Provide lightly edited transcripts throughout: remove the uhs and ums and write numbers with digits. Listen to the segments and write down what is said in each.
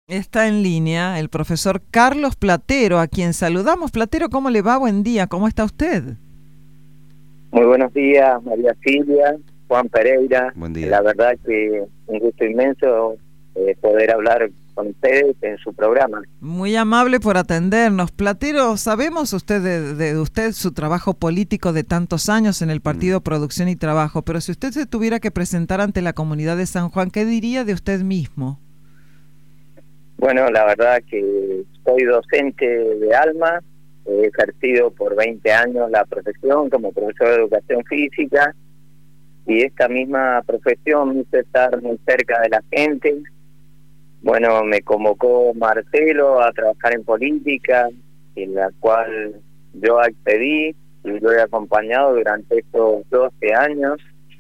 Está en línea el profesor Carlos Platero, a quien saludamos. Platero, ¿cómo le va? Buen día, ¿cómo está usted? Muy buenos días, María Silvia, Juan Pereira. Buen día. La verdad que un gusto inmenso poder hablar con ustedes en su programa. Muy amable por atendernos. Platero, sabemos usted de usted su trabajo político de tantos años en el Partido Producción y Trabajo, pero si usted se tuviera que presentar ante la comunidad de San Juan, ¿qué diría de usted mismo? Bueno, la verdad que soy docente de alma, he ejercido por 20 años la profesión como profesor de educación física, y esta misma profesión me hizo estar muy cerca de la gente. Bueno, me convocó Marcelo a trabajar en política, en la cual yo accedí y lo he acompañado durante estos 12 años,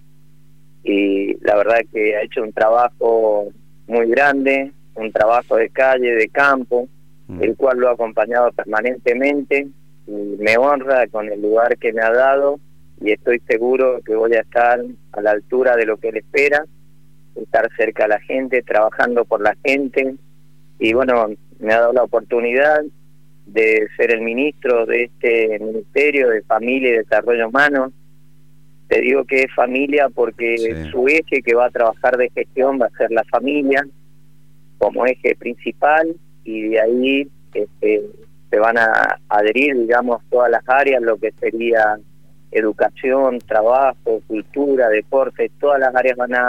y la verdad que ha hecho un trabajo muy grande, un trabajo de calle, de campo, el cual lo ha acompañado permanentemente, y me honra con el lugar que me ha dado, y estoy seguro que voy a estar a la altura de lo que él espera, estar cerca de la gente, trabajando por la gente. Y bueno, me ha dado la oportunidad de ser el ministro de este Ministerio de Familia y Desarrollo Humano. Te digo que es familia porque su eje que va a trabajar de gestión va a ser la familia como eje principal, y de ahí se van a adherir, digamos, todas las áreas, lo que sería educación, trabajo, cultura, deporte, todas las áreas van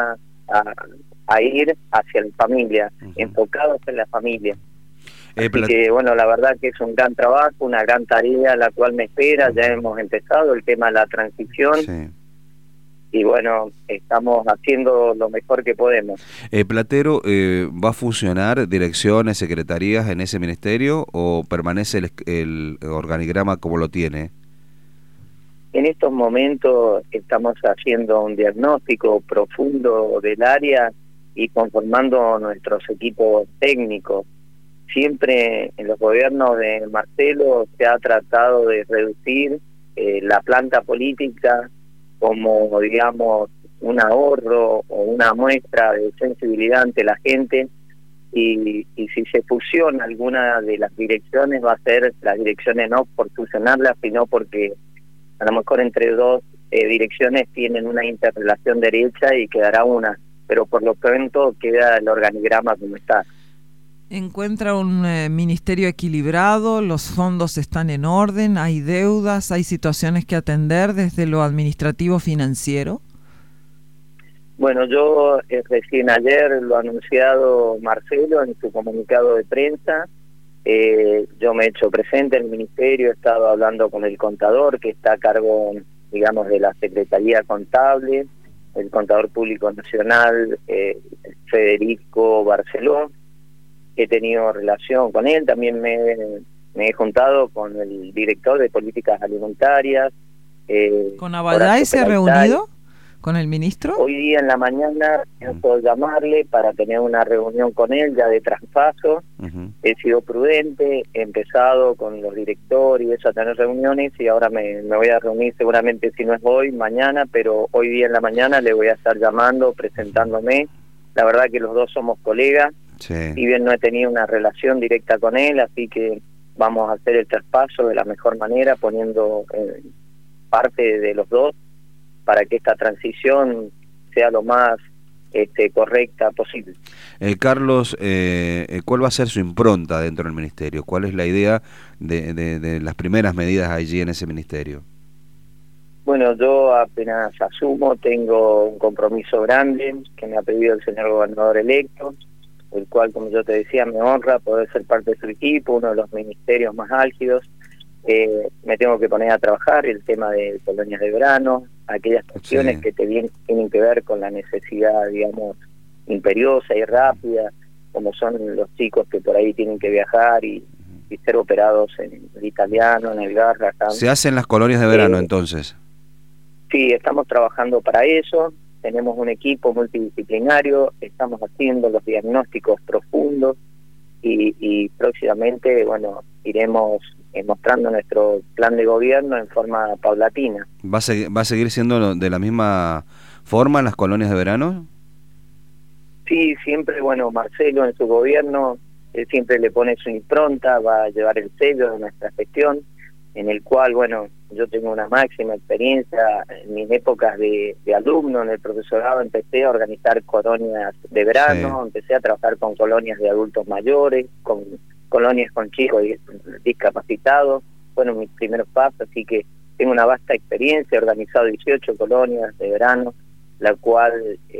a ir hacia la familia, enfocados en la familia. Así que bueno, la verdad que es un gran trabajo, una gran tarea la cual me espera. Ya hemos empezado el tema de la transición. Y bueno, estamos haciendo lo mejor que podemos. Platero, ¿va a fusionar direcciones, secretarías en ese ministerio o permanece el organigrama como lo tiene? En estos momentos estamos haciendo un diagnóstico profundo del área y conformando nuestros equipos técnicos. Siempre en los gobiernos de Marcelo se ha tratado de reducir la planta política como, digamos, un ahorro o una muestra de sensibilidad ante la gente, y si se fusiona alguna de las direcciones, va a ser las direcciones no por fusionarlas, sino porque a lo mejor entre dos direcciones tienen una interrelación derecha y quedará una, pero por lo pronto queda el organigrama como está. ¿Encuentra un ministerio equilibrado? ¿Los fondos están en orden? ¿Hay deudas? ¿Hay situaciones que atender desde lo administrativo financiero? Bueno, yo recién ayer lo ha anunciado Marcelo en su comunicado de prensa. Yo me he hecho presente en el ministerio, he estado hablando con el contador que está a cargo, digamos, de la Secretaría Contable, el Contador Público Nacional, Federico Barceló. He tenido relación con él, también me he juntado con el director de políticas alimentarias. ¿Con Abalday se ha reunido con el ministro? Hoy día en la mañana pienso llamarle para tener una reunión con él ya de traspaso. He sido prudente, he empezado con los directores y eso a tener reuniones, y ahora me voy a reunir seguramente, si no es hoy, mañana, pero hoy día en la mañana le voy a estar llamando, presentándome. La verdad que los dos somos colegas. Si bien no he tenido una relación directa con él, así que vamos a hacer el traspaso de la mejor manera, poniendo parte de los dos para que esta transición sea lo más correcta posible. Carlos, ¿cuál va a ser su impronta dentro del ministerio? ¿Cuál es la idea de las primeras medidas allí en ese ministerio? Bueno, yo apenas asumo, tengo un compromiso grande que me ha pedido el señor gobernador electo, el cual, como yo te decía, me honra poder ser parte de su equipo, uno de los ministerios más álgidos. Me tengo que poner a trabajar el tema de colonias de verano, aquellas cuestiones que tienen que ver con la necesidad, digamos, imperiosa y rápida, como son los chicos que por ahí tienen que viajar y ser operados en el Italiano, en el Garra. ¿Se hacen las colonias de verano entonces? Sí, estamos trabajando para eso. Tenemos un equipo multidisciplinario, estamos haciendo los diagnósticos profundos y próximamente, bueno, iremos mostrando nuestro plan de gobierno en forma paulatina. ¿Va a seguir siendo de la misma forma las colonias de verano? Sí, siempre, bueno, Marcelo en su gobierno él siempre le pone su impronta, va a llevar el sello de nuestra gestión, en el cual, bueno, yo tengo una máxima experiencia. En mis épocas de alumno en el profesorado empecé a organizar colonias de verano, Sí. empecé a trabajar con colonias de adultos mayores, con colonias con chicos discapacitados, fueron mis primeros pasos, así que tengo una vasta experiencia, he organizado 18 colonias de verano, la cual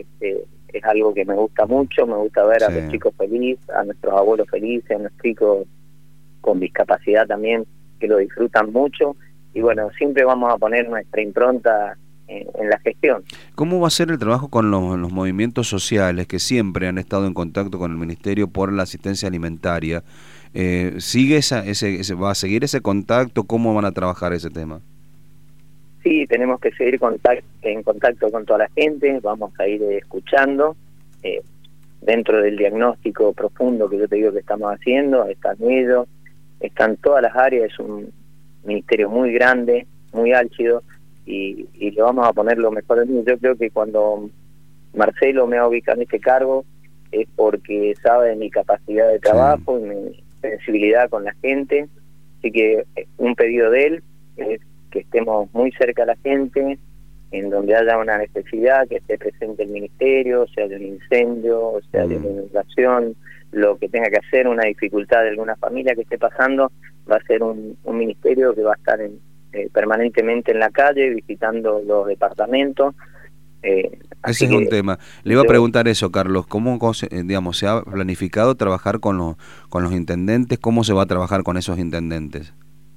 es algo que me gusta mucho, me gusta ver a Sí. los chicos felices, a nuestros abuelos felices, a los chicos con discapacidad también, que lo disfrutan mucho, y bueno, siempre vamos a poner nuestra impronta en la gestión. ¿Cómo va a ser el trabajo con los movimientos sociales que siempre han estado en contacto con el Ministerio por la asistencia alimentaria? ¿Sigue va a seguir ese contacto? ¿Cómo van a trabajar ese tema? Sí, tenemos que seguir en contacto con toda la gente, vamos a ir escuchando, dentro del diagnóstico profundo que yo te digo que estamos haciendo, están ellos, están todas las áreas, es un ministerio muy grande, muy álgido, y le vamos a poner lo mejor de mí. Yo creo que cuando Marcelo me ha ubicado en este cargo es porque sabe de mi capacidad de trabajo y mi sensibilidad con la gente, así que un pedido de él es que estemos muy cerca de la gente, en donde haya una necesidad, que esté presente el ministerio, sea de un incendio, sea de una inundación, lo que tenga que hacer, una dificultad de alguna familia que esté pasando, va a ser un ministerio que va a estar permanentemente en la calle, visitando los departamentos. Ese es un tema. Le iba a preguntar eso, Carlos, ¿cómo digamos, se ha planificado trabajar con los intendentes? ¿Cómo se va a trabajar con esos intendentes?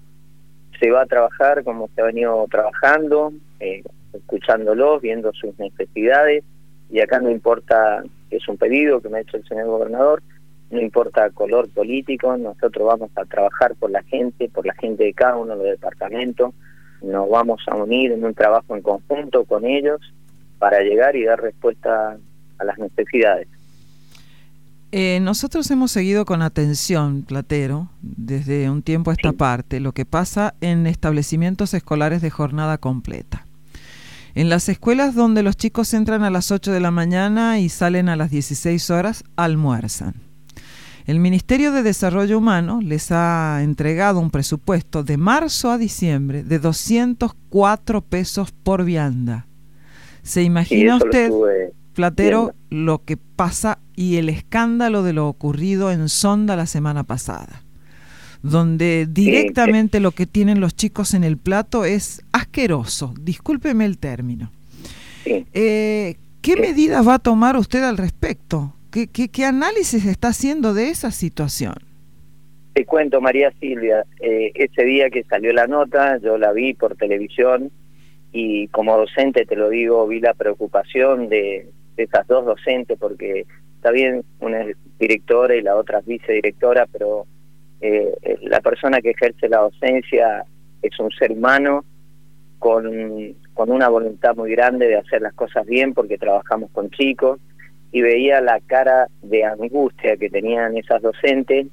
Se va a trabajar como se ha venido trabajando, escuchándolos, viendo sus necesidades, y acá no importa, es un pedido que me ha hecho el señor gobernador, no importa color político, nosotros vamos a trabajar por la gente de cada uno de los departamentos, nos vamos a unir en un trabajo en conjunto con ellos para llegar y dar respuesta a las necesidades. Nosotros hemos seguido con atención, Platero, desde un tiempo a esta parte, lo que pasa en establecimientos escolares de jornada completa. En las escuelas donde los chicos entran a las 8 de la mañana y salen a las 16 horas, almuerzan. El Ministerio de Desarrollo Humano les ha entregado un presupuesto de marzo a diciembre de 204 pesos por vianda. ¿Se imagina usted, Platero, lo que pasa y el escándalo de lo ocurrido en Sonda la semana pasada? Donde directamente lo que tienen los chicos en el plato es asqueroso, discúlpeme el término. ¿Qué medidas va a tomar usted al respecto? ¿Qué análisis está haciendo de esa situación? Te cuento, María Silvia, ese día que salió la nota, yo la vi por televisión, y como docente, te lo digo, vi la preocupación de esas dos docentes, porque está bien, una es directora y la otra es vicedirectora, pero la persona que ejerce la docencia es un ser humano con una voluntad muy grande de hacer las cosas bien, porque trabajamos con chicos, y veía la cara de angustia que tenían esas docentes.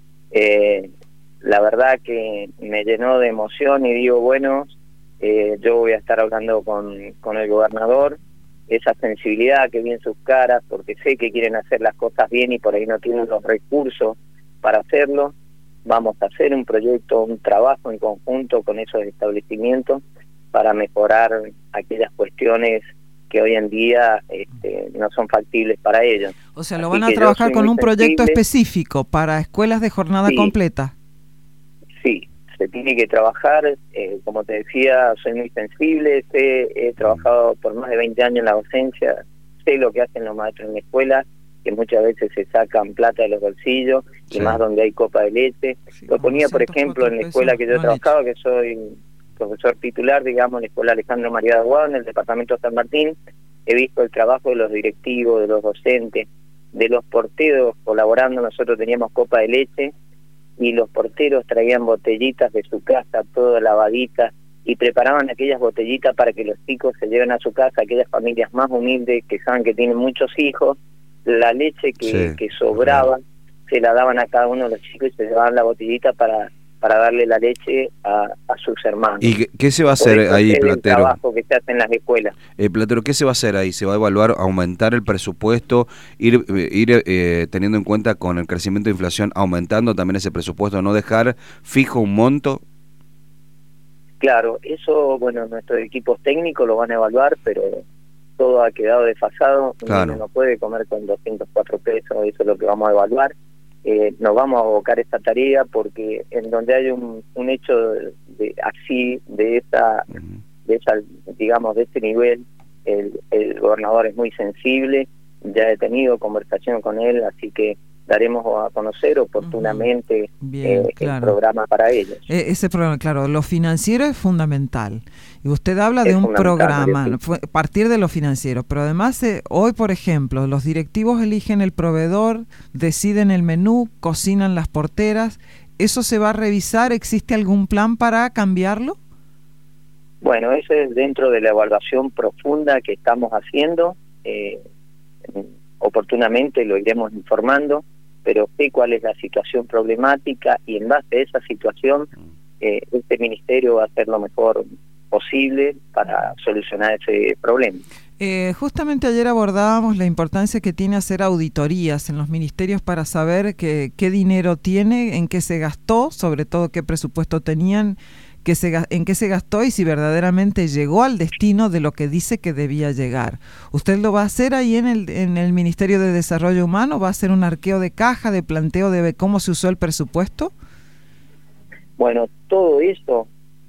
La verdad que me llenó de emoción, y digo, bueno, yo voy a estar hablando con el gobernador, esa sensibilidad que vi en sus caras, porque sé que quieren hacer las cosas bien y por ahí no tienen los recursos para hacerlo. Vamos a hacer un proyecto, un trabajo en conjunto con esos establecimientos para mejorar aquellas cuestiones que hoy en día no son factibles para ellos. O sea, ¿lo van a trabajar con un proyecto específico para escuelas de jornada completa? Sí, se tiene que trabajar, como te decía, soy muy sensible, he trabajado por más de 20 años en la docencia, sé lo que hacen los maestros en la escuela, que muchas veces se sacan plata de los bolsillos, y más donde hay copa de leche. Lo ponía, por ejemplo, en la escuela que yo he trabajado, que soy profesor titular, digamos, en la escuela Alejandro María de Aguado, en el departamento de San Martín. He visto el trabajo de los directivos, de los docentes, de los porteros colaborando. Nosotros teníamos copa de leche y los porteros traían botellitas de su casa, todas lavaditas, y preparaban aquellas botellitas para que los chicos se lleven a su casa, aquellas familias más humildes que saben que tienen muchos hijos. La leche que sobraba se la daban a cada uno de los chicos y se llevaban la botellita para para darle la leche a sus hermanos. ¿Y qué se va a hacer ahí, Platero? El trabajo que se hace en las escuelas. Platero, ¿qué se va a hacer ahí? ¿Se va a evaluar, aumentar el presupuesto, ir teniendo en cuenta con el crecimiento de inflación, aumentando también ese presupuesto, no dejar fijo un monto? Claro, eso, bueno, nuestros equipos técnicos lo van a evaluar, pero todo ha quedado desfasado. Claro. Uno no puede comer con 204 pesos, eso es lo que vamos a evaluar. Nos vamos a abocar esta tarea porque en donde hay un hecho de esa, digamos, de este nivel, el gobernador es muy sensible, ya he tenido conversación con él, así que daremos a conocer oportunamente Bien, claro, el programa para ellos. Ese programa, claro, lo financiero es fundamental. Y usted habla de un programa, partir de lo financiero, pero además hoy, por ejemplo, los directivos eligen el proveedor, deciden el menú, cocinan las porteras. ¿Eso se va a revisar? ¿Existe algún plan para cambiarlo? Bueno, eso es dentro de la evaluación profunda que estamos haciendo. Oportunamente lo iremos informando, pero sé cuál es la situación problemática y en base a esa situación este ministerio va a hacer lo mejor posible para solucionar ese problema. Justamente ayer abordábamos la importancia que tiene hacer auditorías en los ministerios para saber qué dinero tiene, en qué se gastó, sobre todo qué presupuesto tenían, en qué se gastó y si verdaderamente llegó al destino de lo que dice que debía llegar. ¿Usted lo va a hacer ahí en el Ministerio de Desarrollo Humano? ¿Va a hacer un arqueo de caja, de planteo de cómo se usó el presupuesto? Bueno, todo eso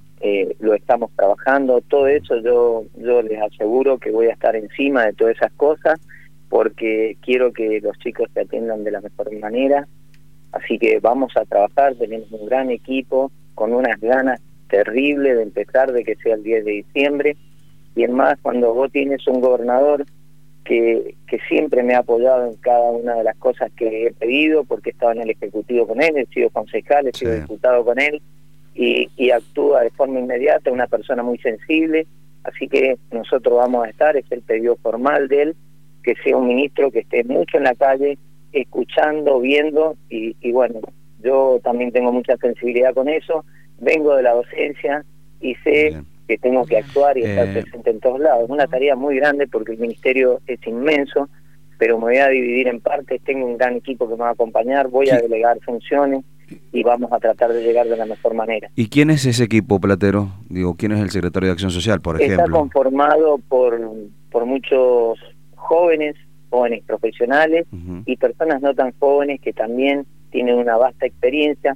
lo estamos trabajando, todo eso yo les aseguro que voy a estar encima de todas esas cosas porque quiero que los chicos se atiendan de la mejor manera, así que vamos a trabajar, tenemos un gran equipo con unas ganas terribles de empezar, de que sea el 10 de diciembre, y es más, cuando vos tienes un gobernador que siempre me ha apoyado en cada una de las cosas que he pedido, porque estaba en el Ejecutivo con él, he sido concejal, he sido diputado con él, y actúa de forma inmediata, una persona muy sensible, así que nosotros vamos a estar, es el pedido formal de él, que sea un ministro que esté mucho en la calle, escuchando, viendo, y bueno, yo también tengo mucha sensibilidad con eso, vengo de la docencia y sé que tengo que actuar y estar presente en todos lados. Es una tarea muy grande porque el ministerio es inmenso, pero me voy a dividir en partes, tengo un gran equipo que me va a acompañar, voy a delegar funciones y vamos a tratar de llegar de la mejor manera. ¿Y quién es ese equipo, Platero? Digo, ¿quién es el secretario de Acción Social, por ejemplo? Está conformado por muchos jóvenes profesionales y personas no tan jóvenes que también tienen una vasta experiencia.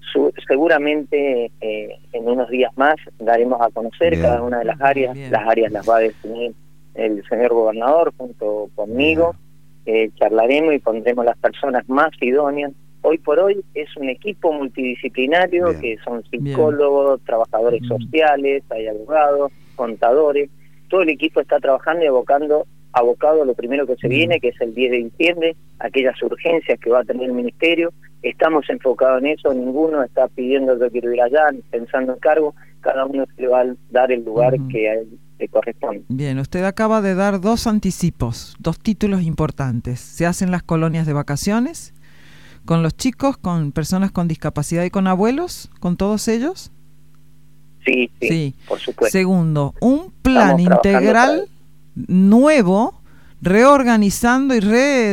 Seguramente en unos días más daremos a conocer cada una de las áreas. Las áreas las va a definir el señor gobernador junto conmigo. Charlaremos y pondremos las personas más idóneas. Hoy por hoy es un equipo multidisciplinario que son psicólogos, trabajadores sociales, hay abogados, contadores. Todo el equipo está trabajando y abocado a lo primero que se viene, que es el 10 de diciembre, aquellas urgencias que va a tener el ministerio. Estamos enfocados en eso, ninguno está pidiendo yo quiero ir allá, ni pensando en cargo, cada uno se le va a dar el lugar que a él le corresponde. Bien, usted acaba de dar dos anticipos, dos títulos importantes. Se hacen las colonias de vacaciones, con los chicos, con personas con discapacidad y con abuelos, con todos ellos. Sí, por supuesto. Segundo, un plan integral nuevo, reorganizando y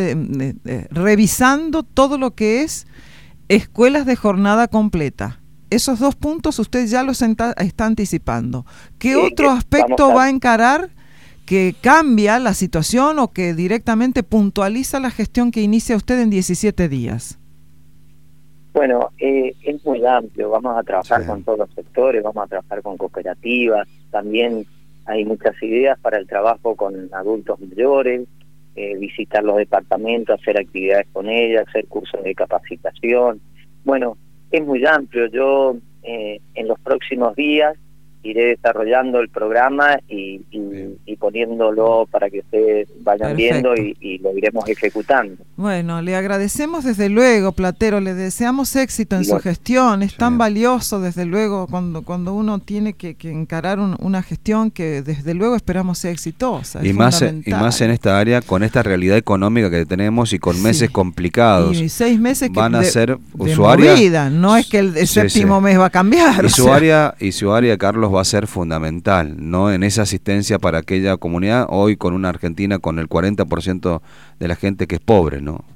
revisando todo lo que es escuelas de jornada completa. Esos dos puntos usted ya los está anticipando. ¿Qué otro aspecto va a encarar que cambia la situación o que directamente puntualiza la gestión que inicia usted en 17 días? Bueno, es muy amplio. Vamos a trabajar con todos los sectores, vamos a trabajar con cooperativas, también hay muchas ideas para el trabajo con adultos mayores, visitar los departamentos, hacer actividades con ellas, hacer cursos de capacitación. Bueno, es muy amplio. Yo en los próximos días iré desarrollando el programa y poniéndolo para que ustedes vayan viendo y lo iremos ejecutando. Bueno, le agradecemos desde luego, Platero, le deseamos éxito en su gestión. Es tan valioso, desde luego, cuando uno tiene que encarar una gestión que desde luego esperamos sea exitosa. Y más en esta área, con esta realidad económica que tenemos y con meses complicados. Y 6 meses que van a ser de movida, no es que el séptimo mes va a cambiar. Y su área, Carlos, va a ser fundamental, ¿no? En esa asistencia para aquella comunidad, hoy con una Argentina con el 40% de la gente que es pobre, ¿no?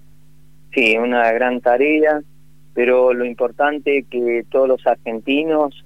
Sí, una gran tarea, pero lo importante es que todos los argentinos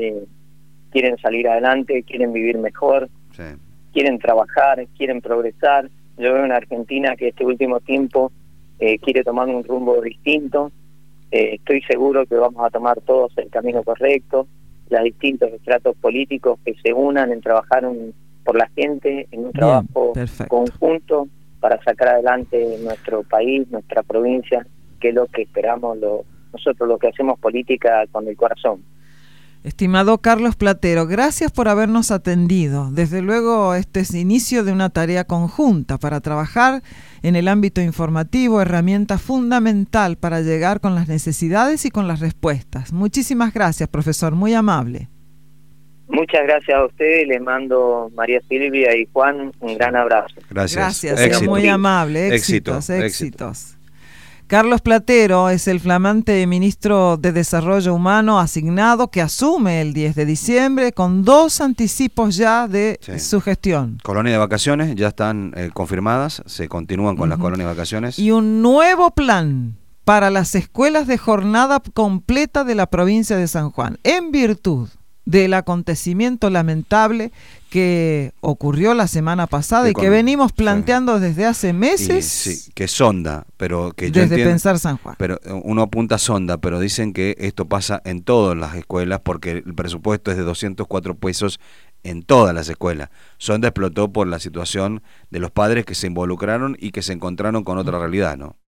quieren salir adelante, quieren vivir mejor, quieren trabajar, quieren progresar. Yo veo una Argentina que este último tiempo quiere tomar un rumbo distinto. Estoy seguro que vamos a tomar todos el camino correcto, los distintos estratos políticos que se unan en trabajar por la gente, en un trabajo conjunto para sacar adelante nuestro país, nuestra provincia, que es lo que esperamos nosotros, los que hacemos política con el corazón. Estimado Carlos Platero, gracias por habernos atendido. Desde luego, este es inicio de una tarea conjunta para trabajar en el ámbito informativo, herramienta fundamental para llegar con las necesidades y con las respuestas. Muchísimas gracias, profesor, muy amable. Muchas gracias a ustedes, les mando María Silvia y Juan un gran abrazo. Gracias, muy amable, éxitos. Carlos Platero es el flamante ministro de Desarrollo Humano asignado que asume el 10 de diciembre con 2 anticipos ya de su gestión. Colonia de vacaciones ya están confirmadas, se continúan con las colonias de vacaciones. Y un nuevo plan para las escuelas de jornada completa de la provincia de San Juan, en virtud del acontecimiento lamentable que ocurrió la semana pasada y que venimos planteando desde hace meses. Sí, que sonda, pero que yo desde Pensar San Juan. Pero uno apunta sonda, pero dicen que esto pasa en todas las escuelas porque el presupuesto es de 204 pesos en todas las escuelas. Sonda explotó por la situación de los padres que se involucraron y que se encontraron con otra realidad, ¿no?